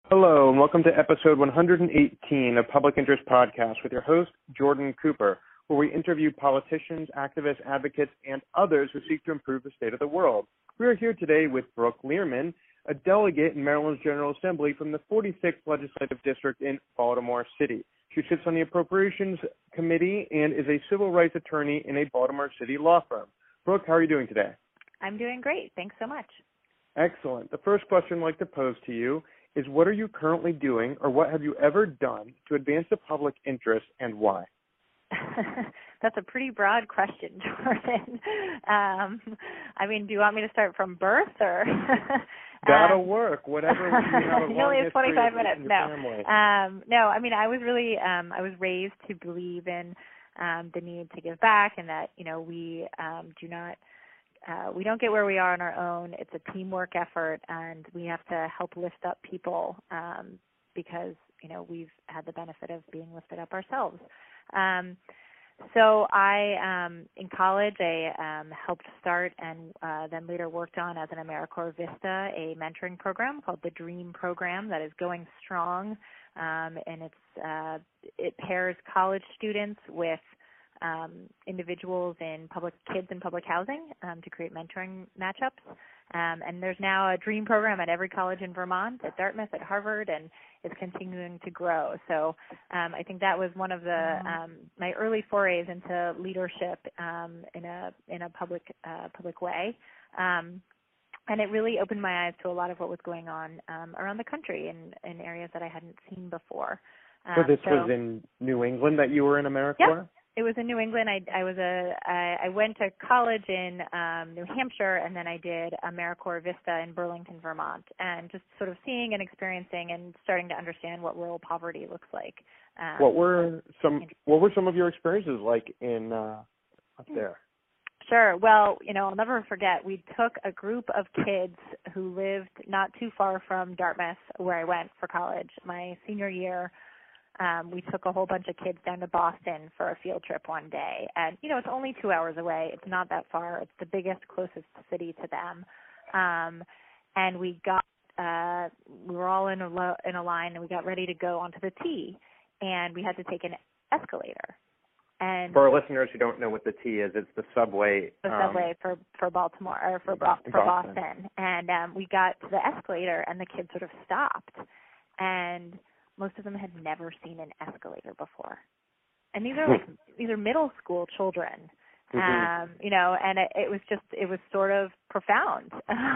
Hello, and welcome to episode 118 of Public Interest Podcast with your host, Jordan Cooper, where we interview politicians, activists, advocates, and others who seek to improve the state of the world. We are here today with Brooke Lierman, a delegate in Maryland's General Assembly from the 46th Legislative District in Baltimore City. She sits on the Appropriations Committee and is a civil rights attorney in a Baltimore City law firm. Brooke, how are you doing today? I'm doing great. Thanks so much. Excellent. The first question I'd like to pose to you is, what are you currently doing, or what have you ever done to advance the public interest, and why? That's a pretty broad question, Jordan. Do you want me to start from birth, or? That'll work. Whatever. You only have 25 minutes. I was really, I was raised to believe in the need to give back, and that we don't get where we are on our own. It's a teamwork effort, and we have to help lift up people because, we've had the benefit of being lifted up ourselves. So I, in college, I helped start and then later worked on as an AmeriCorps Vista, a mentoring program called the DREAM program that is going strong, and it pairs college students with individuals in kids in public housing to create mentoring matchups. And there's now a DREAM program at every college in Vermont, at Dartmouth, at Harvard, and it's continuing to grow. So I think that was one of the my early forays into leadership in a public way. And it really opened my eyes to a lot of what was going on around the country in areas that I hadn't seen before. So this was in New England that you were in AmeriCorps? Yep. It was in New England. I went to college in New Hampshire, and then I did AmeriCorps Vista in Burlington, Vermont, and just sort of seeing and experiencing and starting to understand what rural poverty looks like. What were some of your experiences like in up there? Sure. Well, I'll never forget, we took a group of kids who lived not too far from Dartmouth, where I went for college, my senior year. We took a whole bunch of kids down to Boston for a field trip one day. And, it's only 2 hours away. It's not that far. It's the closest city to them. And we were all in a line, and we got ready to go onto the T. And we had to take an escalator. And for our listeners who don't know what the T is, it's the subway. The subway for Baltimore, or for Boston. And we got to the escalator, and the kids sort of stopped. And most of them had never seen an escalator before. And these are middle school children, and it was sort of profound.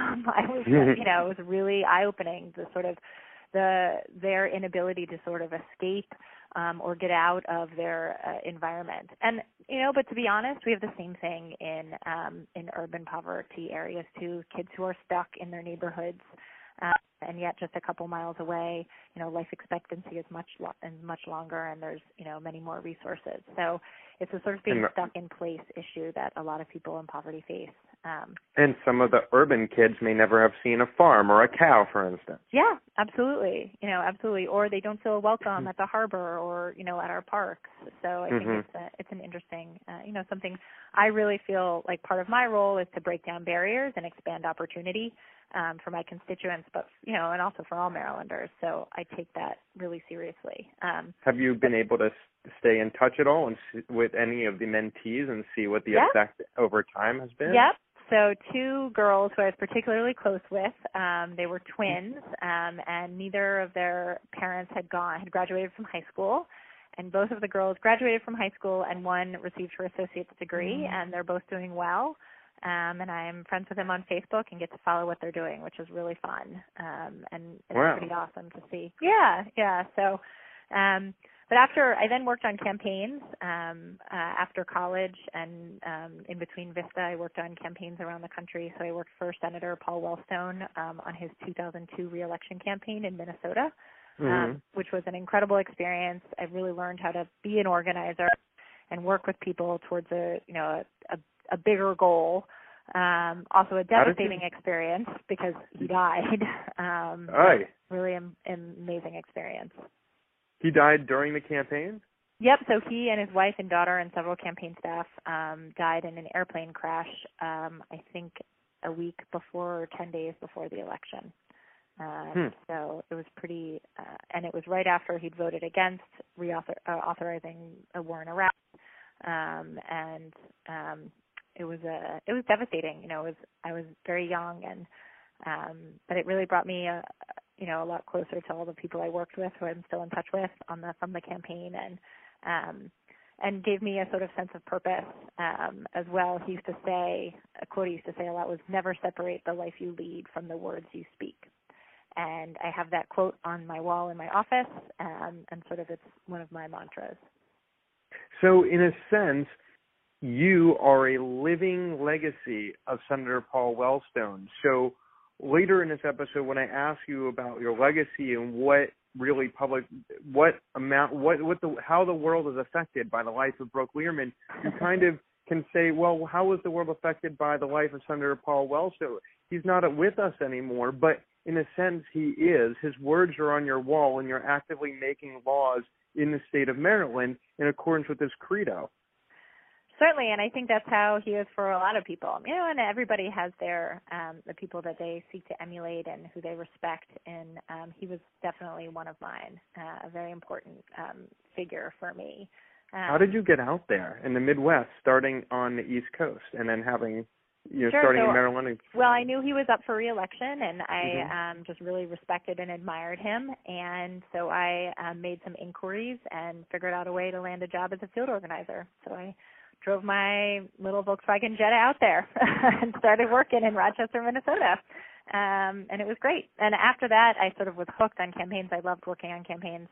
It was really eye-opening, the sort of their inability to sort of escape or get out of their environment. And, but to be honest, we have the same thing in urban poverty areas too, kids who are stuck in their neighborhoods, and yet just a couple miles away, life expectancy is much longer, and there's, many more resources. So it's a sort of being stuck in place issue that a lot of people in poverty face. And some of the urban kids may never have seen a farm or a cow, for instance. Yeah, absolutely. Absolutely. Or they don't feel welcome at the harbor or, at our parks. So I think it's an interesting, something I really feel like part of my role is to break down barriers and expand opportunity for my constituents, but, and also for all Marylanders. So I take that really seriously. Have you been able to stay in touch at all with any of the mentees and see what the effect over time has been? Yep. So 2 girls who I was particularly close with, they were twins, and neither of their parents had graduated from high school. And both of the girls graduated from high school, and one received her associate's degree, and they're both doing well. And I'm friends with them on Facebook and get to follow what they're doing, which is really fun. And it's pretty awesome to see. Yeah. So, but I then worked on campaigns after college, and in between Vista, I worked on campaigns around the country. So I worked for Senator Paul Wellstone on his 2002 reelection campaign in Minnesota, which was an incredible experience. I really learned how to be an organizer and work with people towards a bigger goal. Also a devastating experience because he died. Really amazing experience. He died during the campaign? Yep. So he and his wife and daughter and several campaign staff died in an airplane crash, I think a week before or 10 days before the election. So it was pretty, and it was right after he'd voted against authorizing a war in Iraq, and it was devastating. I was very young, and but it really brought me a lot closer to all the people I worked with, who I'm still in touch with from the campaign, and gave me a sort of sense of purpose as well. He used to say, a quote he used to say a lot was, "Never separate the life you lead from the words you speak." And I have that quote on my wall in my office, and sort of it's one of my mantras. So in a sense, you are a living legacy of Senator Paul Wellstone. So later in this episode, when I ask you about your legacy and what really how the world is affected by the life of Brooke Lierman, you kind of can say, well, how was the world affected by the life of Senator Paul Wellstone? He's not with us anymore, but in a sense he is. His words are on your wall, and you're actively making laws in the state of Maryland in accordance with his credo. Certainly, and I think that's how he is for a lot of people. And everybody has their the people that they seek to emulate and who they respect, and he was definitely one of mine, a very important figure for me. How did you get out there in the Midwest, starting on the East Coast, and then having, sure, starting in Maryland? Well, I knew he was up for re-election, and I just really respected and admired him, and so I made some inquiries and figured out a way to land a job as a field organizer. So I drove my little Volkswagen Jetta out there and started working in Rochester, Minnesota. And it was great. And after that, I sort of was hooked on campaigns. I loved working on campaigns.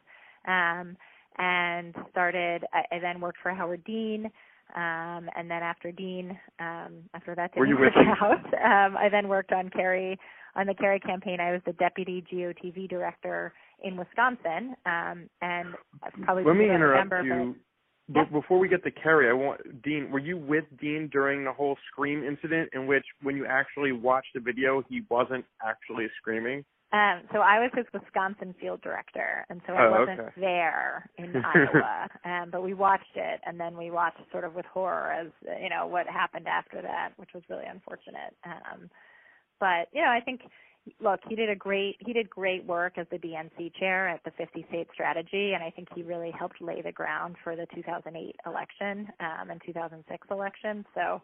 And I then worked for Howard Dean. And then after Dean, after that didn't work out, I then worked on the Kerry campaign. I was the deputy GOTV director in Wisconsin. And probably let me interrupt you. But before we get to Kerry, Dean, were you with Dean during the whole scream incident, in which when you actually watched the video, he wasn't actually screaming? So I was his Wisconsin field director, and so I wasn't there in Iowa. But we watched it, and then we watched sort of with horror as what happened after that, which was really unfortunate. But I think, look, he did great work as the DNC chair at the 50-state strategy, and I think he really helped lay the ground for the 2008 election and 2006 election. So,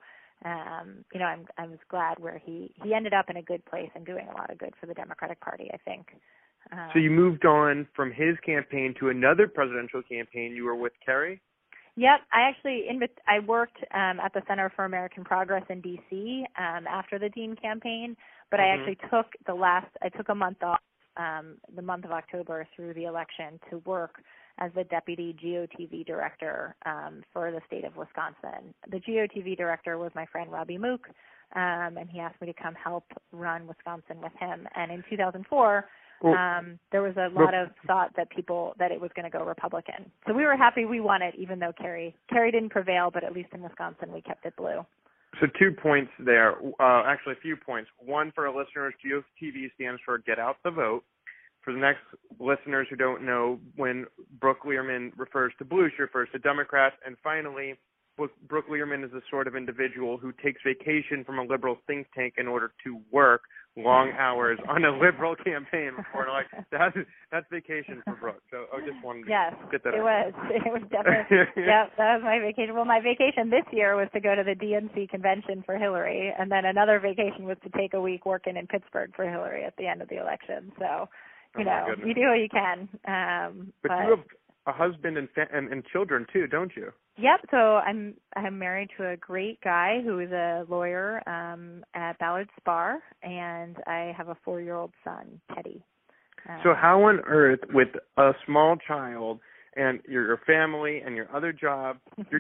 I was glad where he ended up in a good place and doing a lot of good for the Democratic Party, I think. So you moved on from his campaign to another presidential campaign. You were with Kerry? Yep. I worked at the Center for American Progress in D.C. After the Dean campaign, but I actually took a month off, the month of October through the election, to work as the deputy GOTV director for the state of Wisconsin. The GOTV director was my friend Robbie Mook, and he asked me to come help run Wisconsin with him. And in 2004, there was a lot of thought that it was going to go Republican. So we were happy we won it, even though Kerry didn't prevail, but at least in Wisconsin we kept it blue. So 2 points there. Actually, a few points. One, for our listeners, GOTV stands for Get Out the Vote. For the next listeners who don't know, when Brooke Lierman refers to blue, she refers to Democrats. And finally, Brooke Lierman is the sort of individual who takes vacation from a liberal think tank in order to work long hours on a liberal campaign before that's vacation for Brooke. So I just wanted to get that. It was definitely that was my vacation. Well, my vacation this year was to go to the DNC convention for Hillary, and then another vacation was to take a week working in Pittsburgh for Hillary at the end of the election. So you do what you can. But you have a husband and children too, don't you? Yep. So I'm married to a great guy who is a lawyer at Ballard Spahr, and I have a 4-year-old son, Teddy. So how on earth, with a small child and your family and your other job,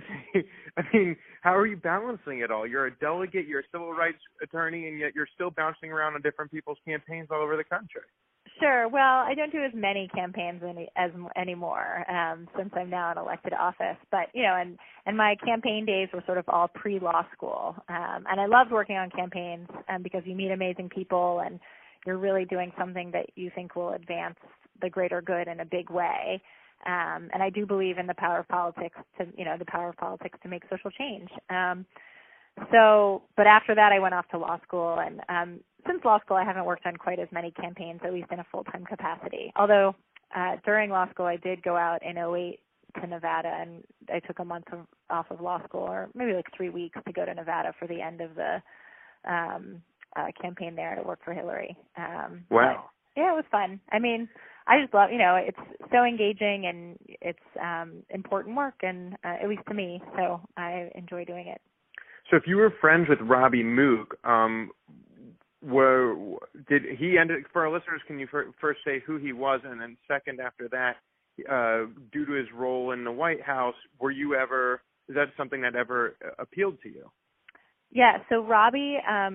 how are you balancing it all? You're a delegate, you're a civil rights attorney, and yet you're still bouncing around on different people's campaigns all over the country. Sure. Well, I don't do as many campaigns anymore since I'm now in elected office. But, and my campaign days were sort of all pre-law school. And I loved working on campaigns because you meet amazing people and you're really doing something that you think will advance the greater good in a big way. And I do believe in the power of politics to make social change. But after that, I went off to law school, and since law school, I haven't worked on quite as many campaigns, at least in a full-time capacity. Although during law school, I did go out in '08 to Nevada, and I took a month off of law school, or maybe like 3 weeks, to go to Nevada for the end of the campaign there to work for Hillary. Wow. Yeah, it was fun. I mean, I just love, it's so engaging, and it's important work, and at least to me, so I enjoy doing it. So if you were friends with Robbie Mook, did he end it, for our listeners, can you first say who he was, and then second after that, due to his role in the White House, is that something that ever appealed to you? Yeah, so Robbie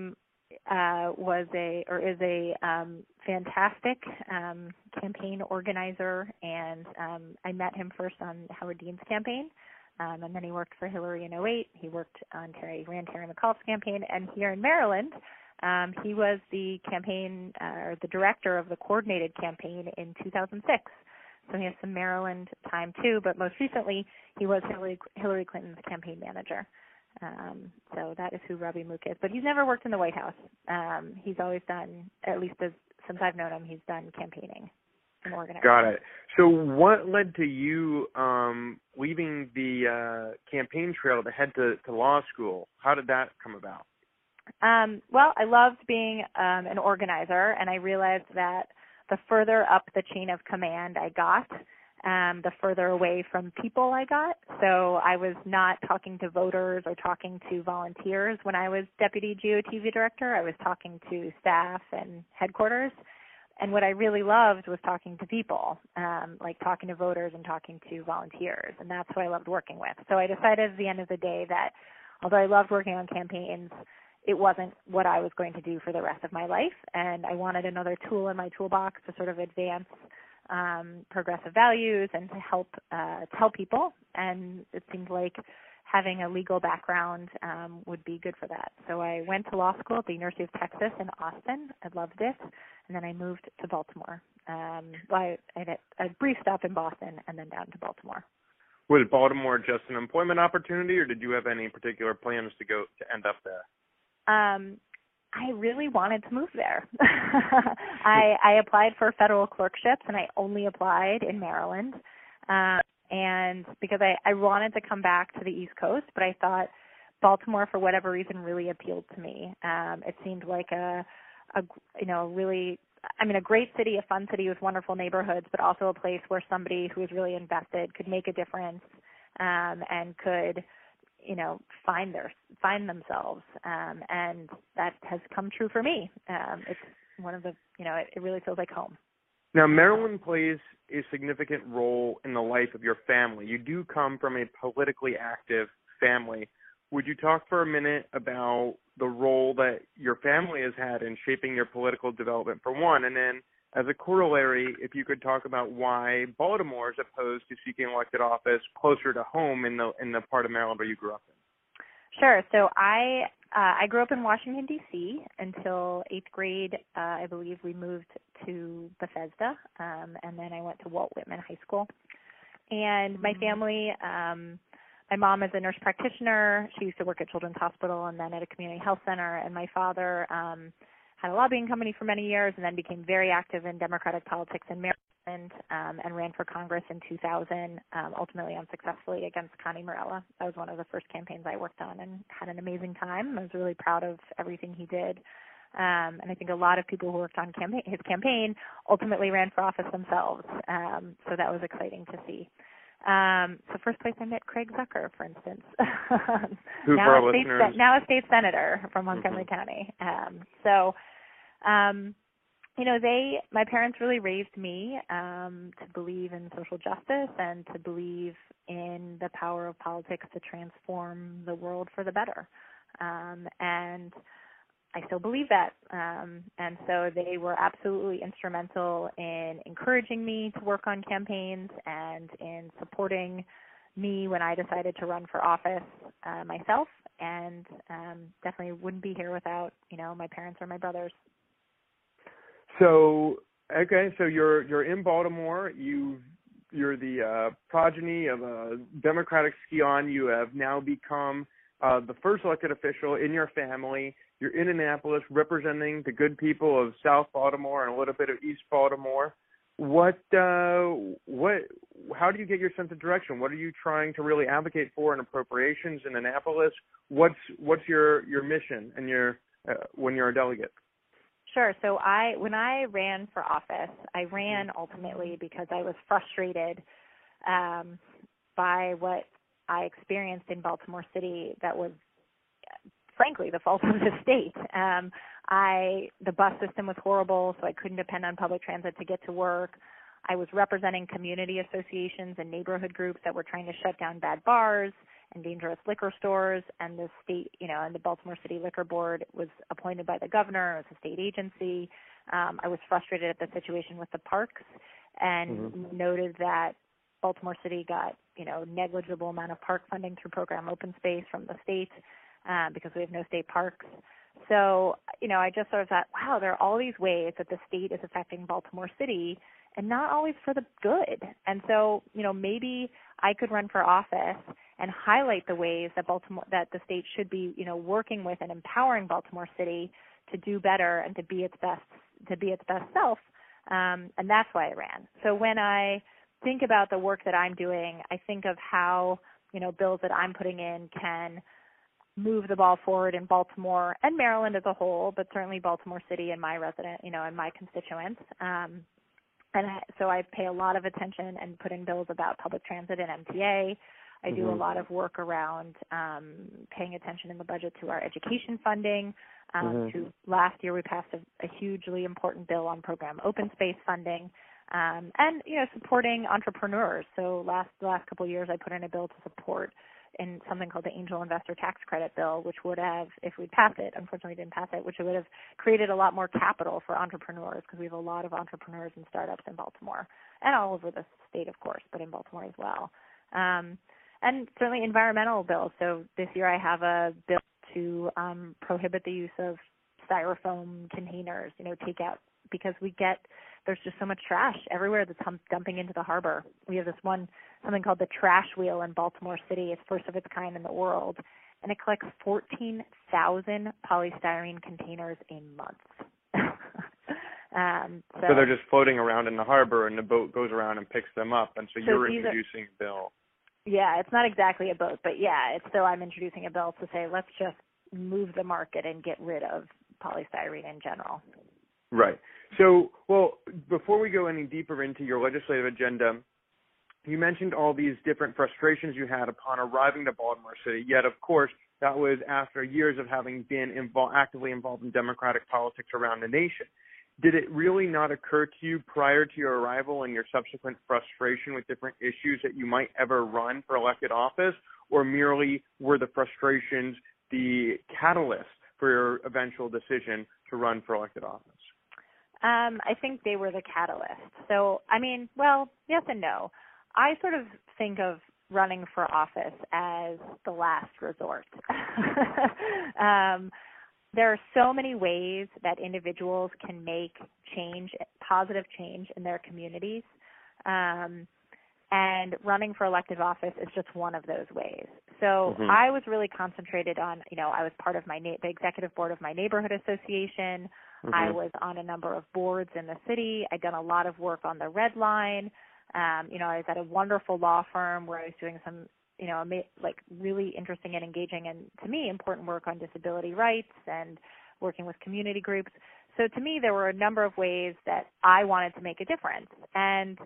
is a fantastic campaign organizer, and I met him first on Howard Dean's campaign, and then he worked for Hillary in '08. He ran Terry McAuliffe's campaign, and here in Maryland, he was the campaign or the director of the coordinated campaign in 2006. So he has some Maryland time too, but most recently he was Hillary Clinton's campaign manager. So that is who Robbie Mook is. But he's never worked in the White House. He's always done, at least since I've known him, he's done campaigning and organizing. Got it. So what led to you leaving the campaign trail to head to law school? How did that come about? Well, I loved being an organizer, and I realized that the further up the chain of command I got, the further away from people I got. So I was not talking to voters or talking to volunteers when I was deputy GOTV director. I was talking to staff and headquarters. And what I really loved was talking to people, like talking to voters and talking to volunteers. And that's who I loved working with. So I decided at the end of the day that although I loved working on campaigns, it wasn't what I was going to do for the rest of my life, and I wanted another tool in my toolbox to sort of advance progressive values and to help people, and it seemed like having a legal background would be good for that. So I went to law school at the University of Texas in Austin. I loved it, and then I moved to Baltimore. I had a brief stop in Boston and then down to Baltimore. Was Baltimore just an employment opportunity, or did you have any particular plans to end up there? I really wanted to move there. I applied for federal clerkships, and I only applied in Maryland. And because I wanted to come back to the East Coast, but I thought Baltimore, for whatever reason, really appealed to me. It seemed like a great city, a fun city with wonderful neighborhoods, but also a place where somebody who was really invested could make a difference, and could find themselves, and that has come true for me. It's one of the, it really feels like home. Now, Maryland plays a significant role in the life of your family. You do come from a politically active family. Would you talk for a minute about the role that your family has had in shaping your political development, for one, and then as a corollary, if you could talk about why Baltimore is opposed to seeking elected office closer to home in the part of Maryland where you grew up in? Sure. So I grew up in Washington, D.C. until 8th grade. I believe we moved to Bethesda, and then I went to Walt Whitman High School. And my family, my mom is a nurse practitioner. She used to work at Children's Hospital and then at a community health center. And my father had a lobbying company for many years and then became very active in Democratic politics in Maryland, and ran for Congress in 2000, ultimately unsuccessfully against Connie Morella. That was one of the first campaigns I worked on and had an amazing time. I was really proud of everything he did. And I think a lot of people who worked on his campaign ultimately ran for office themselves. So that was exciting to see. So first place I met Craig Zucker, for instance. Now a state senator from Montgomery County. My parents really raised me to believe in social justice and to believe in the power of politics to transform the world for the better. And I still believe that. And so they were absolutely instrumental in encouraging me to work on campaigns and in supporting me when I decided to run for office myself, and definitely wouldn't be here without, my parents or my brothers. So, okay, so you're in Baltimore. You're the progeny of a Democratic scion. You have now become the first elected official in your family. You're in Annapolis representing the good people of South Baltimore and a little bit of East Baltimore. How do you get your sense of direction? What are you trying to really advocate for in appropriations in Annapolis? What's your mission and when you're a delegate? Sure. So when I ran for office, I ran ultimately because I was frustrated by what I experienced in Baltimore City that was, frankly, the fault of the state. The bus system was horrible, so I couldn't depend on public transit to get to work. I was representing community associations and neighborhood groups that were trying to shut down bad bars and dangerous liquor stores, and the state, and the Baltimore City Liquor Board was appointed by the governor as a state agency. I was frustrated at the situation with the parks and noted that Baltimore City got, negligible amount of park funding through program open space from the state because we have no state parks. So, I just sort of thought, wow, there are all these ways that the state is affecting Baltimore City and not always for the good. And so, maybe I could run for office and highlight the ways that the state should be, working with and empowering Baltimore City to do better and to be its best self. And that's why I ran. So when I think about the work that I'm doing, I think of how, bills that I'm putting in can move the ball forward in Baltimore and Maryland as a whole, but certainly Baltimore City and my and my constituents. So I pay a lot of attention and put in bills about public transit and MTA. I do a lot of work around paying attention in the budget to our education funding. Last year we passed a hugely important bill on program open space funding, and supporting entrepreneurs. So the last couple of years I put in a bill to support in something called the Angel Investor Tax Credit Bill, which would have, if we'd passed it, unfortunately didn't pass it, which would have created a lot more capital for entrepreneurs because we have a lot of entrepreneurs and startups in Baltimore and all over the state, of course, but in Baltimore as well. And certainly environmental bills. So this year I have a bill to prohibit the use of styrofoam containers, takeout, because there's just so much trash everywhere that's dumping into the harbor. We have something called the Trash Wheel in Baltimore City. It's first of its kind in the world, and it collects 14,000 polystyrene containers a month. So they're just floating around in the harbor, and the boat goes around and picks them up, and so you're introducing a bill. Yeah, it's not exactly a boat, but yeah, I'm introducing a bill to say let's just move the market and get rid of polystyrene in general. Right. So, before we go any deeper into your legislative agenda, you mentioned all these different frustrations you had upon arriving to Baltimore City, yet, of course, that was after years of having been actively involved in Democratic politics around the nation. Did it really not occur to you prior to your arrival and your subsequent frustration with different issues that you might ever run for elected office, or merely were the frustrations the catalyst for your eventual decision to run for elected office? I think they were the catalyst. So, yes and no. I sort of think of running for office as the last resort. There are so many ways that individuals can make positive change in their communities. And running for elective office is just one of those ways. So I was really concentrated on, I was part of the executive board of my neighborhood association. I was on a number of boards in the city. I'd done a lot of work on the Red Line. I was at a wonderful law firm where I was doing some, really interesting and engaging and, to me, important work on disability rights and working with community groups. So to me, there were a number of ways that I wanted to make a difference. And,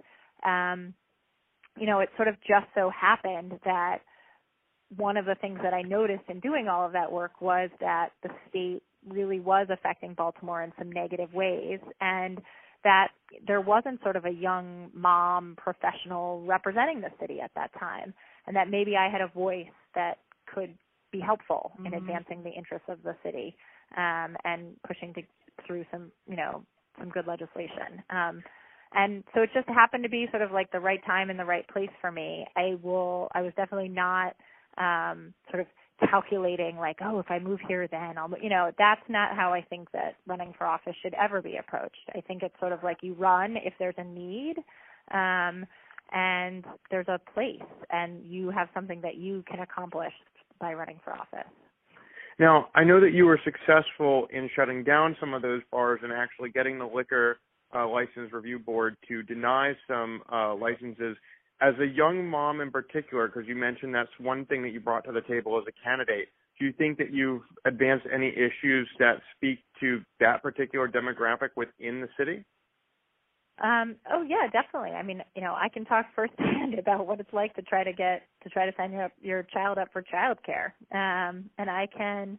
it sort of just so happened that one of the things that I noticed in doing all of that work was that the state really was affecting Baltimore in some negative ways, and that there wasn't sort of a young mom professional representing the city at that time, and that maybe I had a voice that could be helpful in advancing the interests of the city and pushing through some good legislation. And so it just happened to be sort of like the right time and the right place for me. I was definitely not sort of calculating like, if I move here, then I'll, that's not how I think that running for office should ever be approached. I think it's sort of like you run if there's a need, and there's a place, and you have something that you can accomplish by running for office. Now, I know that you were successful in shutting down some of those bars and actually getting the Liquor License Review Board to deny some licenses. As a young mom in particular, because you mentioned that's one thing that you brought to the table as a candidate, do you think that you've advanced any issues that speak to that particular demographic within the city? Oh yeah, definitely. I mean, I can talk firsthand about what it's like to try to sign your child up for childcare. And I can,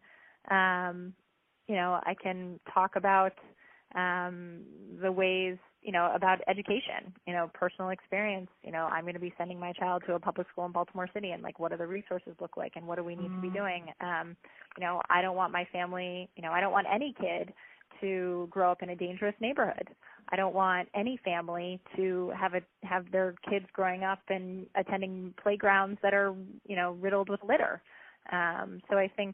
I can talk about the ways, about education, personal experience. I'm going to be sending my child to a public school in Baltimore City, and what do the resources look like, and what do we need to be doing? I don't want my family, I don't want any kid to grow up in a dangerous neighborhood. I don't want any family to have their kids growing up and attending playgrounds that are, riddled with litter. So I think,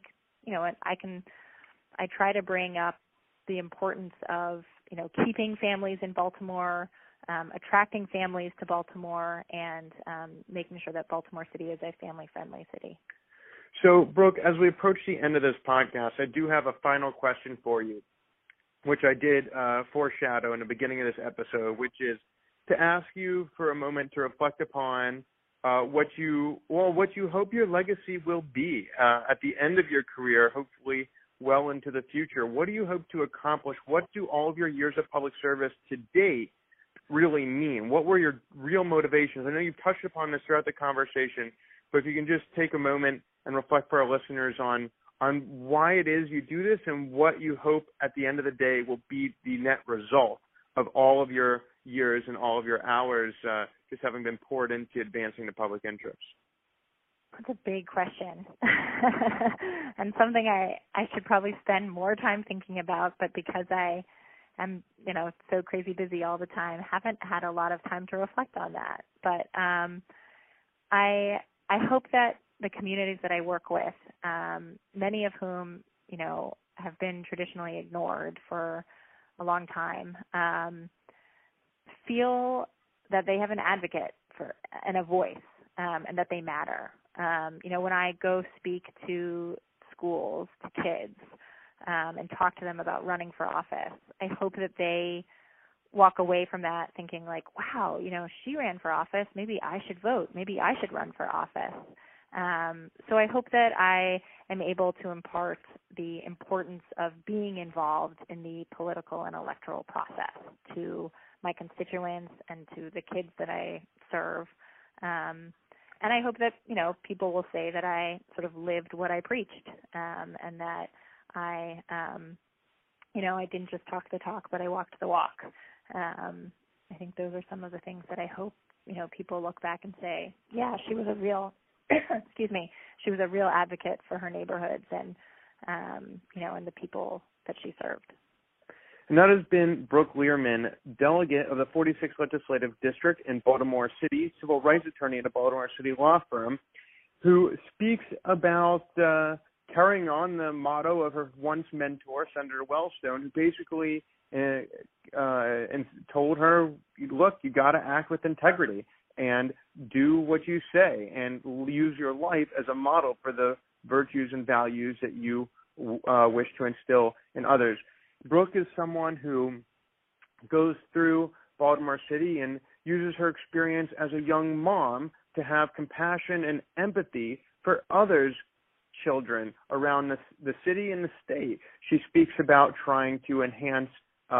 I try to bring up the importance of, keeping families in Baltimore, attracting families to Baltimore, and making sure that Baltimore City is a family-friendly city. So, Brooke, as we approach the end of this podcast, I do have a final question for you, which I did foreshadow in the beginning of this episode, which is to ask you for a moment to reflect upon what you hope your legacy will be at the end of your career, hopefully well into the future. What do you hope to accomplish? What do all of your years of public service to date really mean? What were your real motivations? I know you've touched upon this throughout the conversation, but if you can just take a moment and reflect for our listeners on why it is you do this and what you hope at the end of the day will be the net result of all of your years and all of your hours just having been poured into advancing the public interest. That's a big question and something I should probably spend more time thinking about, but because I am, so crazy busy all the time, haven't had a lot of time to reflect on that. But I hope that the communities that I work with, many of whom, have been traditionally ignored for a long time, feel that they have an advocate and a voice, and that they matter. When I go speak to schools, to kids, and talk to them about running for office, I hope that they walk away from that thinking wow, she ran for office. Maybe I should vote. Maybe I should run for office. So I hope that I am able to impart the importance of being involved in the political and electoral process to my constituents and to the kids that I serve. And I hope that, people will say that I sort of lived what I preached, and that I, I didn't just talk the talk, but I walked the walk. I think those are some of the things that I hope, people look back and say, yeah, she was a real she was a real advocate for her neighborhoods and, and the people that she served. And that has been Brooke Lierman, delegate of the 46th Legislative District in Baltimore City, civil rights attorney at a Baltimore City law firm, who speaks about carrying on the motto of her once mentor, Senator Wellstone, who basically and told her, look, you got to act with integrity and do what you say and use your life as a model for the virtues and values that you wish to instill in others. Brooke is someone who goes through Baltimore City and uses her experience as a young mom to have compassion and empathy for others' children around the city and the state. She speaks about trying to enhance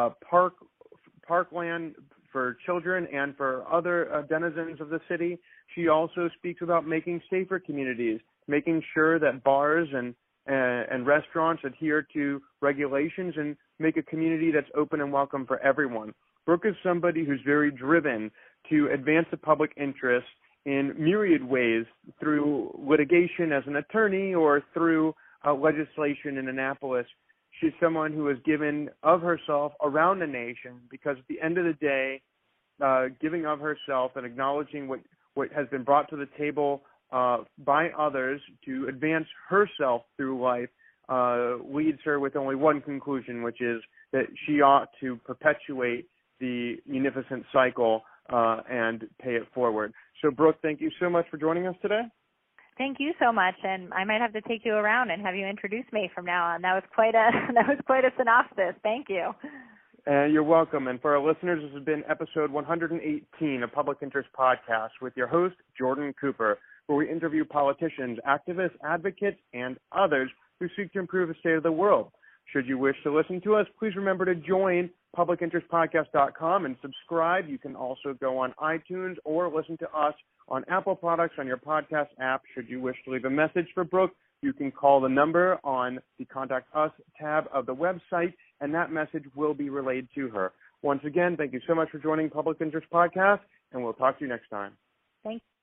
parkland for children and for other denizens of the city. She also speaks about making safer communities, making sure that bars and restaurants adhere to regulations and make a community that's open and welcome for everyone. Brooke is somebody who's very driven to advance the public interest in myriad ways through litigation as an attorney or through legislation in Annapolis. She's someone who has given of herself around the nation because at the end of the day, giving of herself and acknowledging what has been brought to the table by others to advance herself through life leads her with only one conclusion, which is that she ought to perpetuate the munificent cycle and pay it forward. So, Brooke, thank you so much for joining us today. Thank you so much, and I might have to take you around and have you introduce me from now on. That was quite a synopsis. Thank you. You're welcome. And for our listeners, this has been episode 118 of Public Interest Podcast with your host, Jordan Cooper, where we interview politicians, activists, advocates, and others who seek to improve the state of the world. Should you wish to listen to us, please remember to join publicinterestpodcast.com and subscribe. You can also go on iTunes or listen to us on Apple products on your podcast app. Should you wish to leave a message for Brooke, you can call the number on the Contact Us tab of the website, and that message will be relayed to her. Once again, thank you so much for joining Public Interest Podcast, and we'll talk to you next time. Thanks.